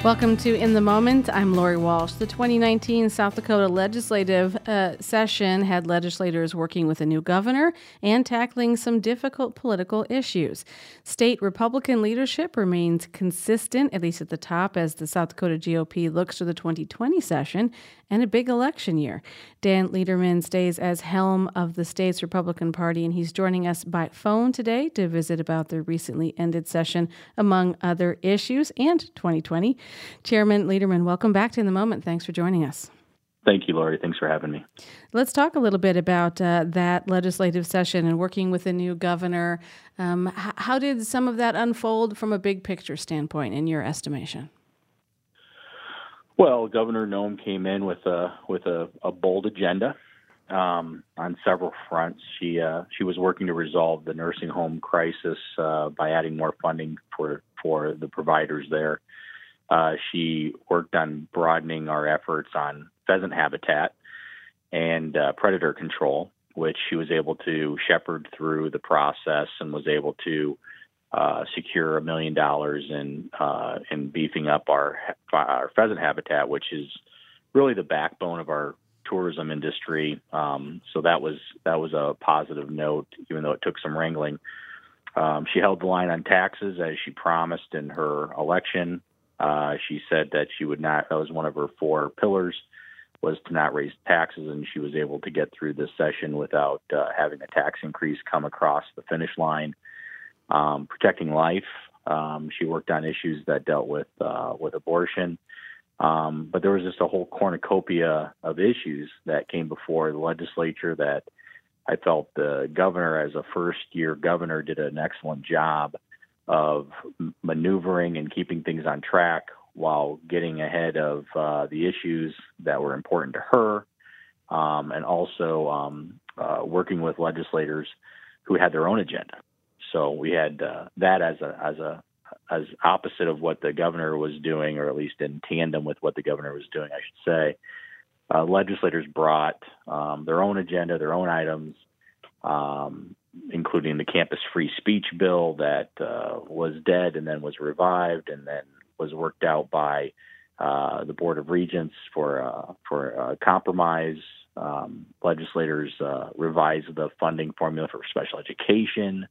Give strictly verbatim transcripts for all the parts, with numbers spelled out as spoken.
Welcome to In the Moment. I'm Lori Walsh. The twenty nineteen South Dakota legislative uh, session had legislators working with a new governor and tackling some difficult political issues. State Republican leadership remains consistent, at least at the top, as the South Dakota G O P looks to the twenty twenty session and a big election year. Dan Lederman stays as helm of the state's Republican Party, and he's joining us by phone today to visit about the recently ended session, among other issues, and twenty twenty. Chairman Lederman, welcome back to In the Moment. Thanks for joining us. Thank you, Lori. Thanks for having me. Let's talk a little bit about uh, that legislative session and working with the new governor. Um, h- how did some of that unfold from a big picture standpoint, in your estimation? Well, Governor Noem came in with a with a, a bold agenda um, on several fronts. She uh, she was working to resolve the nursing home crisis uh, by adding more funding for for the providers there. Uh, she worked on broadening our efforts on pheasant habitat and uh, predator control, which she was able to shepherd through the process and was able to uh, secure a million dollars in uh, in beefing up our our pheasant habitat, which is really the backbone of our tourism industry. Um, so that was that was a positive note, even though it took some wrangling. Um, she held the line on taxes as she promised in her election. Uh, she said that she would not, that was one of her four pillars, was to not raise taxes, and she was able to get through this session without uh, having a tax increase come across the finish line. Um, protecting life, um, she worked on issues that dealt with uh, with abortion, um, but there was just a whole cornucopia of issues that came before the legislature that I felt the governor, as a first-year governor, did an excellent job of maneuvering and keeping things on track while getting ahead of uh, the issues that were important to her, um, and also um, uh, working with legislators who had their own agenda. So we had uh, that as a as a as opposite of what the governor was doing, or at least in tandem with what the governor was doing, I should say. Uh, legislators brought um, their own agenda, their own items, um, including the campus free speech bill that uh, was dead and then was revived and then was worked out by uh, the Board of Regents for uh, for uh, compromise. Um, legislators uh, revised the funding formula for special education.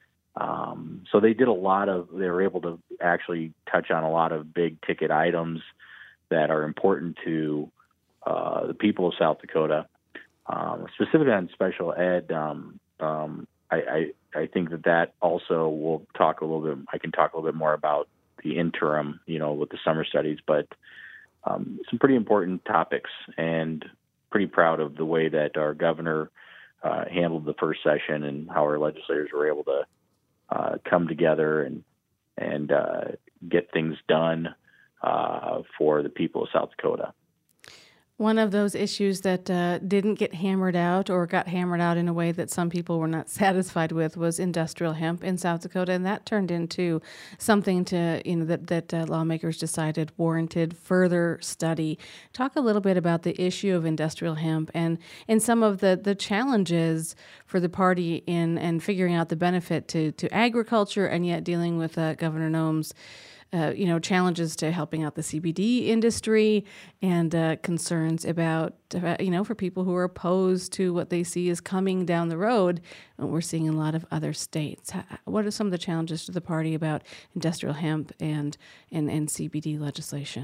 Um, so they did a lot of, they were able to actually touch on a lot of big ticket items that are important to uh, the people of South Dakota. Um, specifically on special ed, um, um, I, I, I think that that also will talk a little bit, I can talk a little bit more about the interim, you know, with the summer studies, but um, some pretty important topics, and pretty proud of the way that our governor uh, handled the first session and how our legislators were able to uh, come together and, and uh, get things done uh, for the people of South Dakota. One of those issues that uh, didn't get hammered out, or got hammered out in a way that some people were not satisfied with, was industrial hemp in South Dakota, and that turned into something to you know that that uh, lawmakers decided warranted further study. Talk a little bit about the issue of industrial hemp and and some of the, the challenges for the party in and figuring out the benefit to to agriculture, and yet dealing with uh, Governor Noem's Uh, you know, challenges to helping out the C B D industry, and uh, concerns about, uh, you know, for people who are opposed to what they see is coming down the road. And we're seeing in a lot of other states. What are some of the challenges to the party about industrial hemp and, and, and C B D legislation?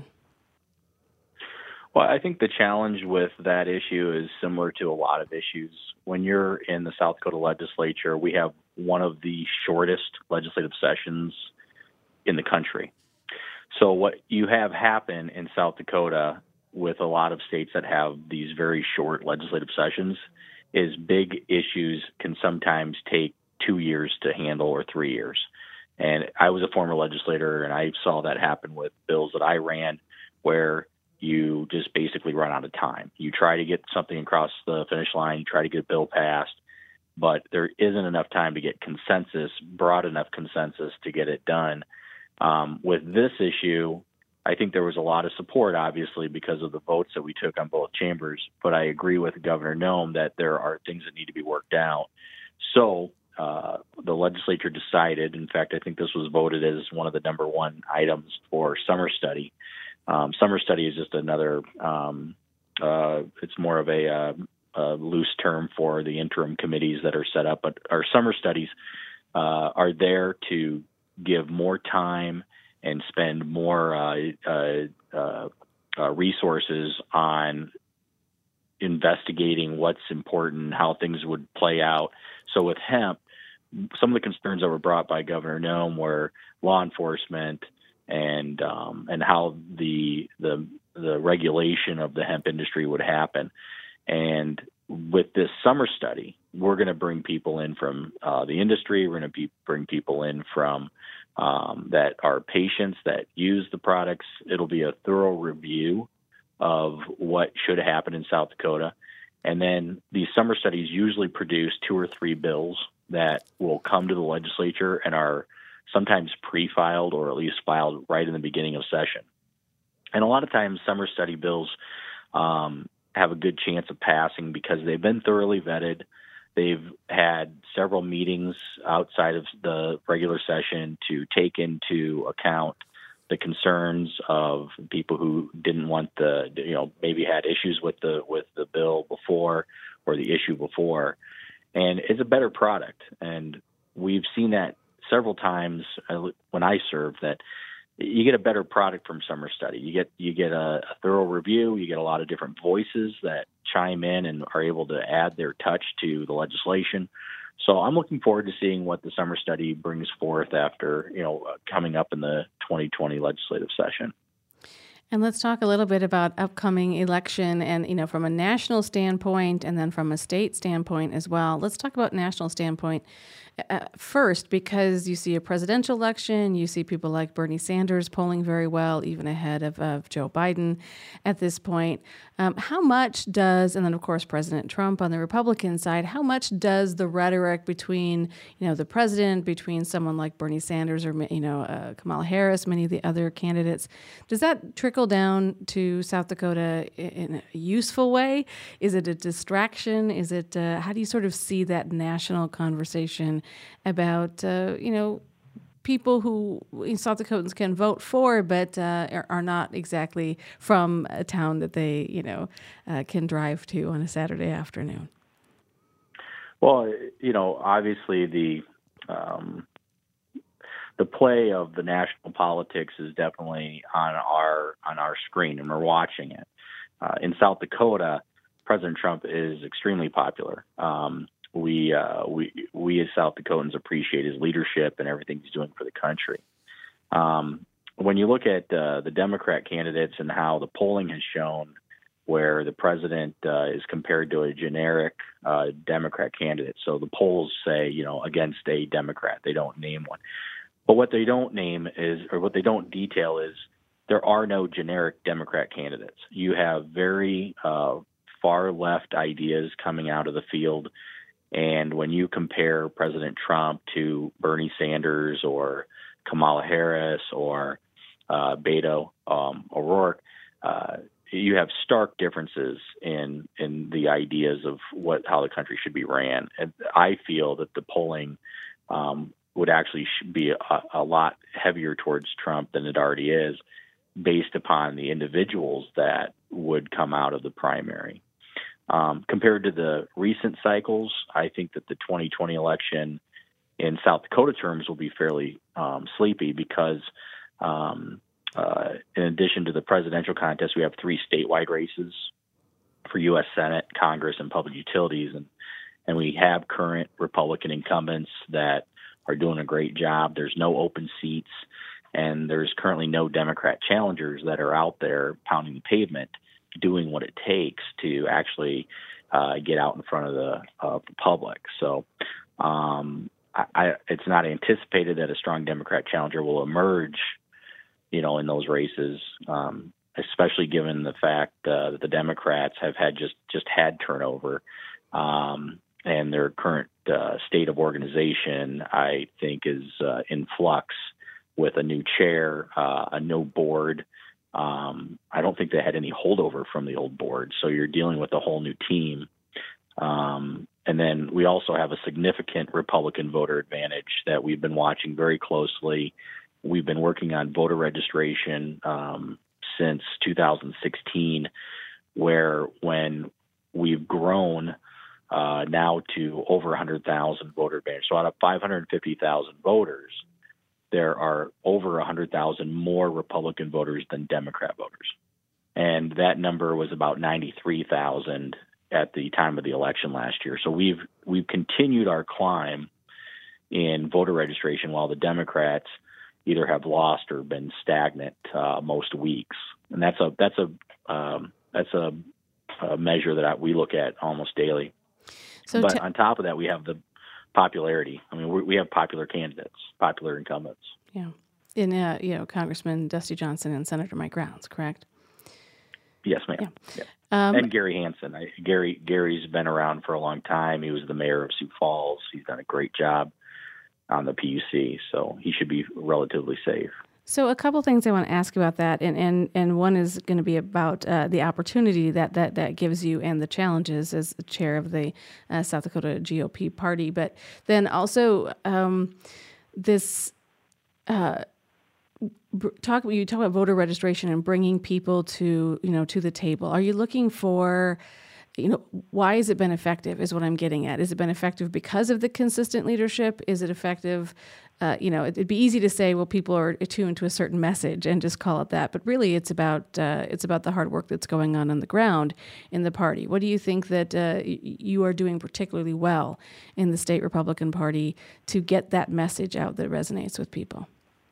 Well, I think the challenge with that issue is similar to a lot of issues. When you're in the South Dakota legislature, we have one of the shortest legislative sessions in the country. So what you have happen in South Dakota with a lot of states that have these very short legislative sessions is big issues can sometimes take two years to handle, or three years. And I was a former legislator, and I saw that happen with bills that I ran, where you just basically run out of time. You try to get something across the finish line, you try to get a bill passed, but there isn't enough time to get consensus, broad enough consensus to get it done. Um, with this issue, I think there was a lot of support, obviously, because of the votes that we took on both chambers. But I agree with Governor Noem that there are things that need to be worked out. So uh, the legislature decided, in fact, I think this was voted as one of the number one items for summer study. Um, summer study is just another, um, uh, it's more of a, uh, a loose term for the interim committees that are set up. But our summer studies uh, are there to give more time and spend more uh, uh, uh, uh, resources on investigating what's important, how things would play out. So with hemp, some of the concerns that were brought by Governor Noem were law enforcement and um, and how the the the regulation of the hemp industry would happen. And with this summer study, we're going to bring people in from uh, the industry. We're going to be, bring people in from um, that are patients that use the products. It'll be a thorough review of what should happen in South Dakota. And then these summer studies usually produce two or three bills that will come to the legislature and are sometimes pre-filed or at least filed right in the beginning of session. And a lot of times summer study bills um, have a good chance of passing because they've been thoroughly vetted. They've had several meetings outside of the regular session to take into account the concerns of people who didn't want the, you know, maybe had issues with the with the bill before or the issue before. And it's a better product. And we've seen that several times when I served, that you get a better product from summer study. You get you get a, a thorough review. You get a lot of different voices that chime in and are able to add their touch to the legislation. So I'm looking forward to seeing what the summer study brings forth after, you know, coming up in the twenty twenty legislative session. And let's talk a little bit about upcoming election and, you know, from a national standpoint and then from a state standpoint as well. Let's talk about national standpoint uh, first, because you see a presidential election, you see people like Bernie Sanders polling very well, even ahead of, of Joe Biden at this point. Um, how much does, and then of course President Trump on the Republican side, how much does the rhetoric between, you know, the president, between someone like Bernie Sanders or, you know, uh, Kamala Harris, many of the other candidates, does that trickle down to South Dakota in a useful way? Is it a distraction? Is it, uh, how do you sort of see that national conversation about, uh, you know, people who South Dakotans can vote for, but uh, are, are not exactly from a town that they, you know, uh, can drive to on a Saturday afternoon? Well, you know, obviously the um, the play of the national politics is definitely on our on our screen, and we're watching it. Uh, in South Dakota, President Trump is extremely popular. Um, we uh, we we as South Dakotans appreciate his leadership and everything he's doing for the country. Um, when you look at uh, the Democrat candidates and how the polling has shown, where the president uh, is compared to a generic uh, Democrat candidate, so the polls say, you know, against a Democrat, they don't name one. But what they don't name is, or what they don't detail is, there are no generic Democrat candidates. You have very uh, far left ideas coming out of the field. And when you compare President Trump to Bernie Sanders or Kamala Harris or uh, Beto um, O'Rourke, uh, you have stark differences in in the ideas of what how the country should be ran. And I feel that the polling um, would actually be a, a lot heavier towards Trump than it already is, based upon the individuals that would come out of the primary. Um, compared to the recent cycles, I think that the twenty twenty election in South Dakota terms will be fairly um, sleepy because um, uh, in addition to the presidential contest, we have three statewide races for U S Senate, Congress, and public utilities. And, and we have current Republican incumbents that are doing a great job. There's no open seats, and there's currently no Democrat challengers that are out there pounding the pavement, doing what it takes to actually uh, get out in front of the, uh, the public. So um, I, I, it's not anticipated that a strong Democrat challenger will emerge, you know, in those races, um, especially given the fact uh, that the Democrats have had just, just had turnover um, and their current uh, state of organization, I think, is uh, in flux with a new chair, uh, a new board. Um, I don't think they had any holdover from the old board. So you're dealing with a whole new team. Um, and then we also have a significant Republican voter advantage that we've been watching very closely. We've been working on voter registration um, since two thousand sixteen, where when we've grown uh, now to over one hundred thousand voter advantage. So out of five hundred fifty thousand voters, there are over one hundred thousand more Republican voters than Democrat voters. And that number was about ninety-three thousand at the time of the election last year. So we've we've continued our climb in voter registration while the Democrats either have lost or been stagnant uh, most weeks. And that's a that's a um, that's a, a measure that I, we look at almost daily. So but t- on top of that, we have the popularity. I mean, we, we have popular candidates, popular incumbents. Yeah, in uh, you know, Congressman Dusty Johnson and Senator Mike Rounds, correct? Yes, ma'am. Yeah. Yeah. Um, and Gary Hansen. I, Gary Gary's been around for a long time. He was the mayor of Sioux Falls. He's done a great job on the P U C, so he should be relatively safe. So a couple things I want to ask about that, and and, and one is going to be about uh, the opportunity that, that that gives you and the challenges as the chair of the uh, South Dakota G O P party, but then also um, this uh, talk. You talk about voter registration and bringing people to you know to the table. Are you looking for You know, why has it been effective is what I'm getting at. Has it been effective because of the consistent leadership? Is it effective? Uh, you know, it'd be easy to say, well, people are attuned to a certain message and just call it that. But really, it's about uh, it's about the hard work that's going on on the ground in the party. What do you think that uh, you are doing particularly well in the state Republican Party to get that message out that resonates with people?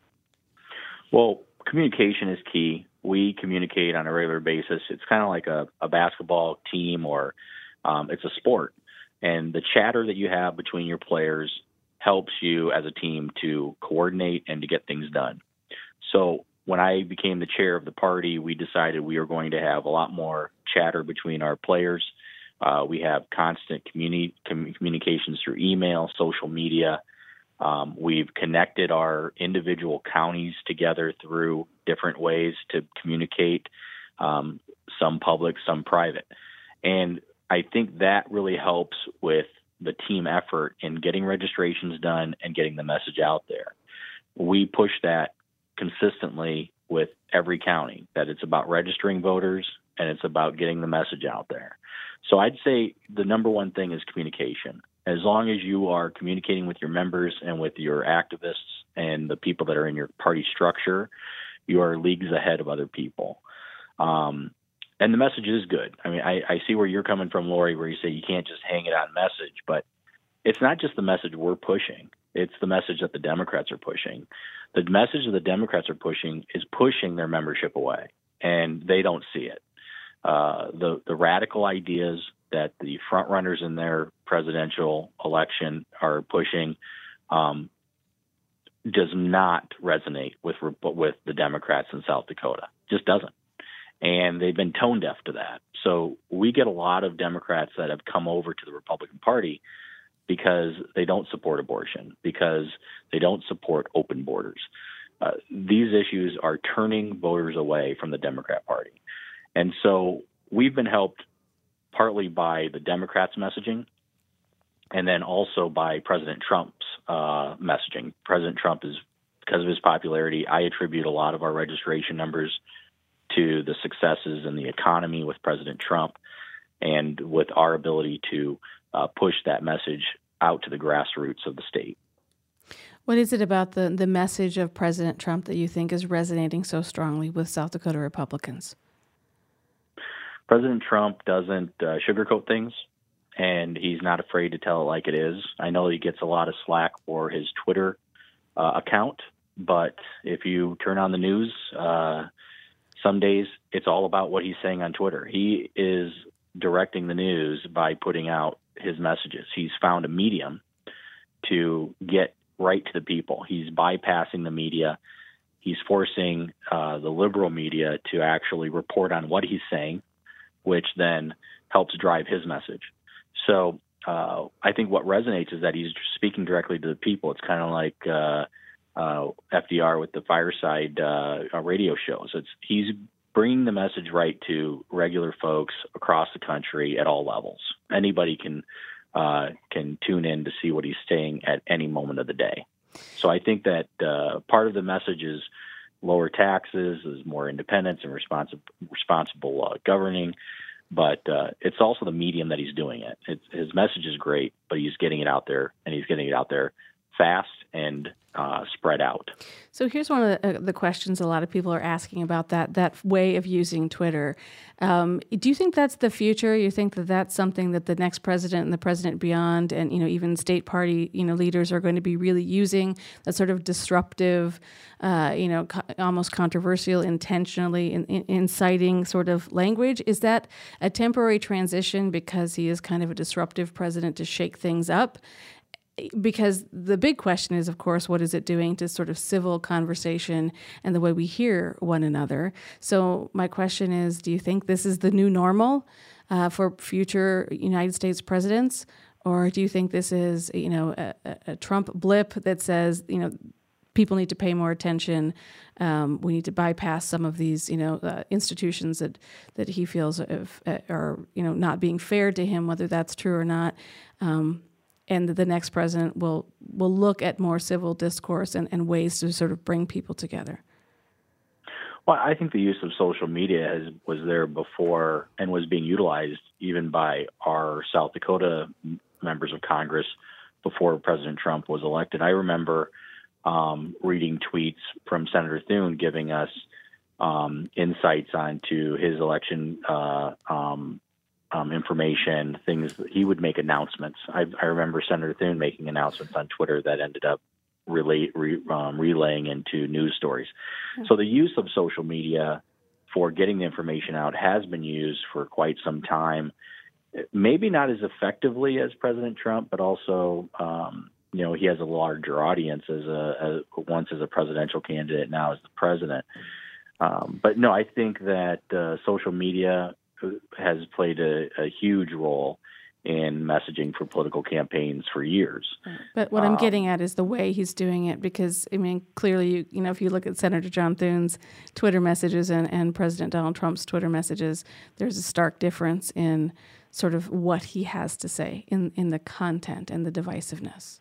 Well, communication is key. We communicate on a regular basis. It's kind of like a, a basketball team or um, it's a sport. And the chatter that you have between your players helps you as a team to coordinate and to get things done. So when I became the chair of the party, we decided we were going to have a lot more chatter between our players. Uh, we have constant communi- com- communications through email, social media. Um, we've connected our individual counties together through different ways to communicate, um, some public, some private. And I think that really helps with the team effort in getting registrations done and getting the message out there. We push that consistently with every county, that it's about registering voters and it's about getting the message out there. So I'd say the number one thing is communication. As long as you are communicating with your members and with your activists and the people that are in your party structure, you are leagues ahead of other people. Um, and the message is good. I mean, I, I see where you're coming from, Lori, where you say you can't just hang it on message, but it's not just the message we're pushing. It's the message that the Democrats are pushing. The message that the Democrats are pushing is pushing their membership away, and they don't see it. Uh, the, the radical ideas that the front runners in their presidential election are pushing um, does not resonate with with the Democrats in South Dakota. Just doesn't. And they've been tone deaf to that. So we get a lot of Democrats that have come over to the Republican Party because they don't support abortion, because they don't support open borders. Uh, these issues are turning voters away from the Democrat Party. And so we've been helped partly by the Democrats' messaging, and then also by President Trump's uh, messaging. President Trump is, because of his popularity, I attribute a lot of our registration numbers to the successes in the economy with President Trump and with our ability to uh, push that message out to the grassroots of the state. What is it about the, the message of President Trump that you think is resonating so strongly with South Dakota Republicans? President Trump doesn't uh, sugarcoat things, and he's not afraid to tell it like it is. I know he gets a lot of slack for his Twitter uh, account, but if you turn on the news, uh, some days it's all about what he's saying on Twitter. He is directing the news by putting out his messages. He's found a medium to get right to the people. He's bypassing the media. He's forcing uh, the liberal media to actually report on what he's saying, which then helps drive his message. So uh, I think what resonates is that he's speaking directly to the people. It's kind of like uh, uh, F D R with the Fireside uh, radio shows. It's he's bringing the message right to regular folks across the country at all levels. Anybody can uh, can tune in to see what he's saying at any moment of the day. So I think that uh, part of the message is lower taxes, is more independence and responsible responsible uh, governing. But uh, it's also the medium that he's doing it. It's, his message is great, but he's getting it out there, and he's getting it out there fast and uh, spread out. So here's one of the, uh, the questions a lot of people are asking about that that way of using Twitter. Um, do you think that's the future? You think that that's something that the next president and the president beyond, and you know even state party you know leaders are going to be really using that sort of disruptive, uh, you know, co- almost controversial, intentionally in, in, inciting sort of language? Is that a temporary transition because he is kind of a disruptive president to shake things up? Because the big question is, of course, what is it doing to sort of civil conversation and the way we hear one another? So my question is, do you think this is the new normal uh, for future United States presidents? Or do you think this is, you know, a, a Trump blip that says, you know, people need to pay more attention. Um, we need to bypass some of these, you know, uh, institutions that, that he feels if, uh, are, you know, not being fair to him, whether that's true or not. Um, and the next president will will look at more civil discourse and, and ways to sort of bring people together. Well, I think the use of social media has, was there before and was being utilized even by our South Dakota members of Congress before President Trump was elected. I remember um, reading tweets from Senator Thune giving us um, insights onto his election uh, um Um, information, things that he would make announcements. I, I remember Senator Thune making announcements on Twitter that ended up relay, re, um, relaying into news stories. Mm-hmm. So the use of social media for getting the information out has been used for quite some time. Maybe not as effectively as President Trump, but also, um, you know, he has a larger audience as a, as, once as a presidential candidate, now as the president. Um, but no, I think that uh, social media has played a, a huge role in messaging for political campaigns for years. But what I'm um, getting at is the way he's doing it, because, I mean, clearly, you, you know, if you look at Senator John Thune's Twitter messages and, and President Donald Trump's Twitter messages, there's a stark difference in sort of what he has to say in, in the content and the divisiveness.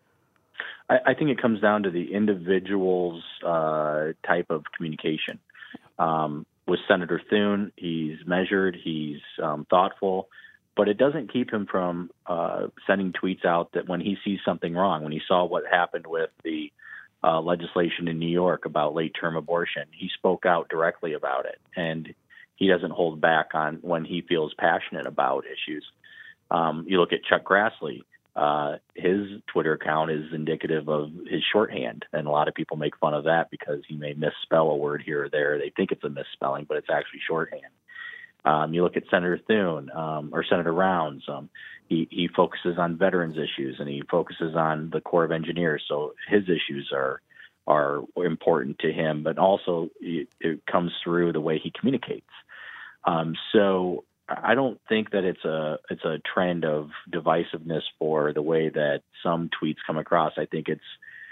I, I think it comes down to the individual's uh, type of communication. Um, With Senator Thune, he's measured, he's um, thoughtful, but it doesn't keep him from uh, sending tweets out that when he sees something wrong, when he saw what happened with the uh, legislation in New York about late-term abortion, he spoke out directly about it, and he doesn't hold back on when he feels passionate about issues. Um, you look at Chuck Grassley. Uh, his Twitter account is indicative of his shorthand, and a lot of people make fun of that because he may misspell a word here or there. They think it's a misspelling, but it's actually shorthand. Um, you look at Senator Thune um, or Senator Rounds. Um, he, he focuses on veterans issues, and he focuses on the Corps of Engineers. So his issues are are important to him, but also it, it comes through the way he communicates. Um, so I don't think that it's a it's a trend of divisiveness for the way that some tweets come across. I think it's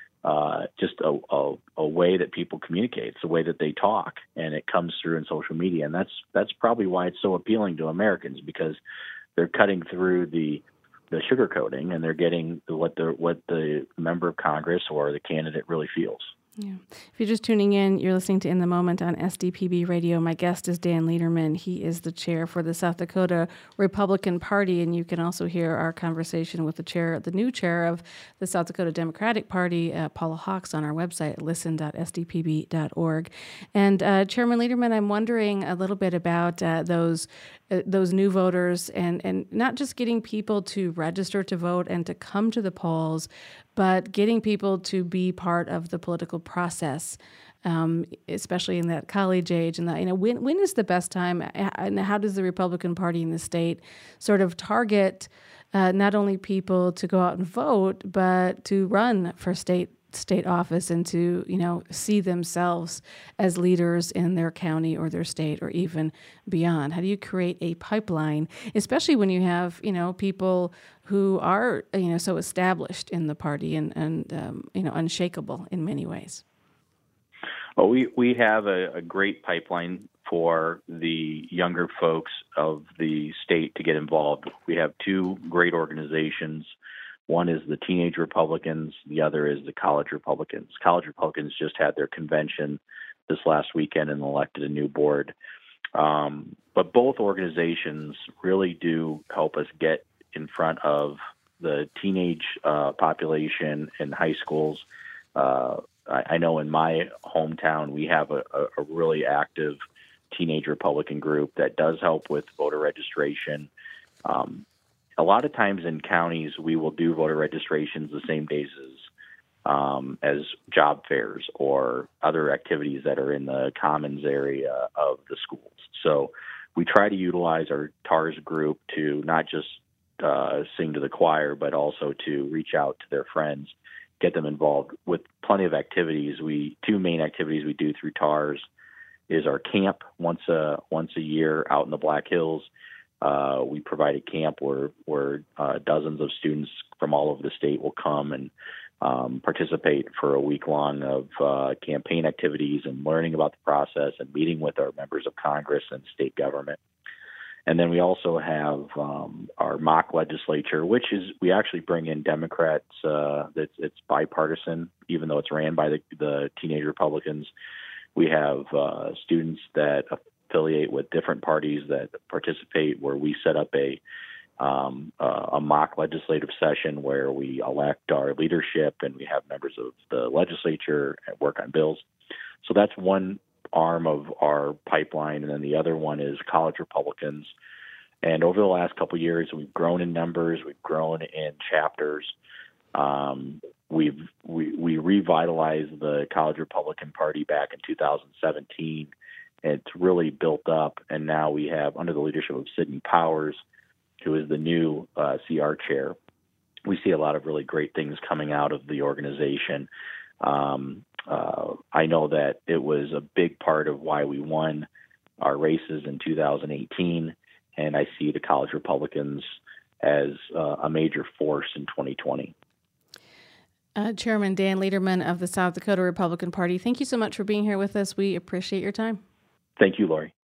uh, just a, a, a way that people communicate. It's the way that they talk, and it comes through in social media. And that's that's probably why it's so appealing to Americans, because they're cutting through the the sugarcoating, and they're getting what the what the member of Congress or the candidate really feels. Yeah. If you're just tuning in, you're listening to In the Moment on S D P B Radio. My guest is Dan Lederman. He is the chair for the South Dakota Republican Party, and you can also hear our conversation with the chair, the new chair of the South Dakota Democratic Party, uh, Paula Hawks, on our website at listen dot s d p b dot org. And uh, Chairman Lederman, I'm wondering a little bit about uh, those uh, those new voters, and and not just getting people to register to vote and to come to the polls, but getting people to be part of the political process, um, especially in that college age. And that, you know, when when is the best time, and how does the Republican Party in the state sort of target uh, not only people to go out and vote, but to run for state state office and to, you know, see themselves as leaders in their county or their state or even beyond? How do you create a pipeline, especially when you have, you know, people who are, you know, so established in the party and, and um, you know, unshakable in many ways? Well, we, we have a, a great pipeline for the younger folks of the state to get involved. We have two great organizations. One is the Teenage Republicans. The other is the College Republicans. College Republicans just had their convention this last weekend and elected a new board. Um, but both organizations really do help us get in front of the teenage uh, population in high schools. Uh, I, I know in my hometown we have a, a, a really active Teenage Republican group that does help with voter registration. Um, a lot of times in counties, we will do voter registrations the same days as um, as job fairs or other activities that are in the commons area of the schools. So we try to utilize our TARS group to not just uh, sing to the choir, but also to reach out to their friends, get them involved with plenty of activities. We two main activities we do through TARS is our camp once a once a year out in the Black Hills. Uh, we provide a camp where where uh, dozens of students from all over the state will come and um, participate for a week long of uh, campaign activities and learning about the process and meeting with our members of Congress and state government. And then we also have um, our mock legislature, which is we actually bring in Democrats. Uh, it's, it's bipartisan, even though it's ran by the, the Teenage Republicans. We have uh, students that affiliate with different parties that participate, where we set up a um, uh, a mock legislative session where we elect our leadership and we have members of the legislature and work on bills. So that's one arm of our pipeline, and then the other one is College Republicans. And over the last couple of years, we've grown in numbers, we've grown in chapters. Um, we've we, we revitalized the College Republican Party back in two thousand seventeen. It's really built up, and now we have, under the leadership of Sidney Powers, who is the new uh, C R chair, we see a lot of really great things coming out of the organization. Um, uh, I know that it was a big part of why we won our races in two thousand eighteen, and I see the College Republicans as uh, a major force in twenty twenty. Uh, Chairman Dan Lederman of the South Dakota Republican Party, thank you so much for being here with us. We appreciate your time. Thank you, Lori.